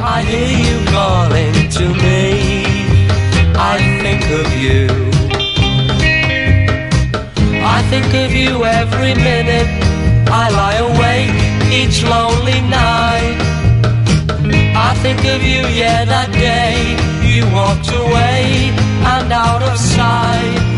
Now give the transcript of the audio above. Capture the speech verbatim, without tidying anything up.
I hear you calling to me. I think of you. I think of you every minute. I lie awake each lonely night. I think of you, yeah, that day you walked away and out of sight.